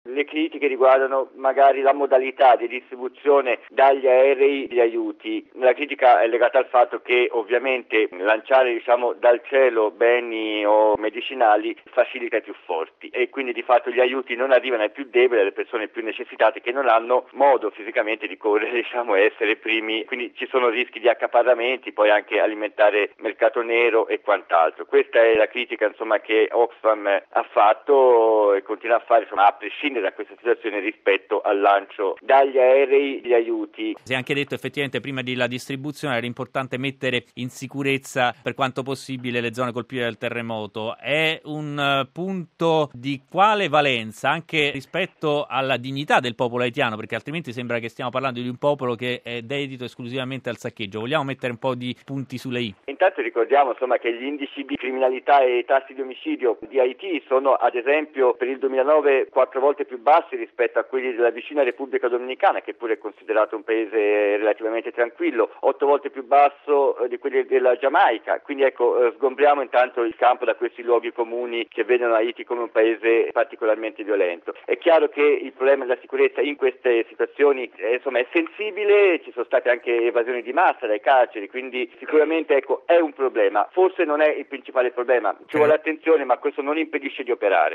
Le critiche riguardano magari la modalità di distribuzione dagli aerei di aiuti. La critica è legata al fatto che ovviamente lanciare dal cielo beni o medicinali facilita i più forti e quindi di fatto gli aiuti non arrivano ai più deboli, alle persone più necessitate che non hanno modo fisicamente di correre e essere primi, quindi ci sono rischi di accaparramenti, poi anche alimentare mercato nero e quant'altro. Questa è la critica che Oxfam ha fatto e continua a fare a prescindere da questa situazione rispetto al lancio dagli aerei di aiuti. Si è anche detto effettivamente prima della distribuzione era importante mettere in sicurezza per quanto possibile le zone colpite dal terremoto. È un punto di quale valenza anche rispetto alla dignità del popolo haitiano, perché altrimenti sembra che stiamo parlando di un popolo che è dedito esclusivamente al saccheggio. Vogliamo mettere un po' di punti sulle i? Intanto ricordiamo che gli indici di criminalità e i tassi di omicidio di Haiti sono ad esempio per il 2009 4 volte più bassi rispetto a quelli della vicina Repubblica Dominicana, che pure è considerato un paese relativamente tranquillo, 8 volte più basso di quelli della Giamaica. Quindi sgombriamo intanto il campo da questi luoghi comuni che vedono Haiti come un paese particolarmente violento. È chiaro che il problema della sicurezza in queste situazioni è sensibile, ci sono state anche evasioni di massa dai carceri, quindi sicuramente è un problema. Forse non è il principale problema, ci vuole attenzione, ma questo non impedisce di operare.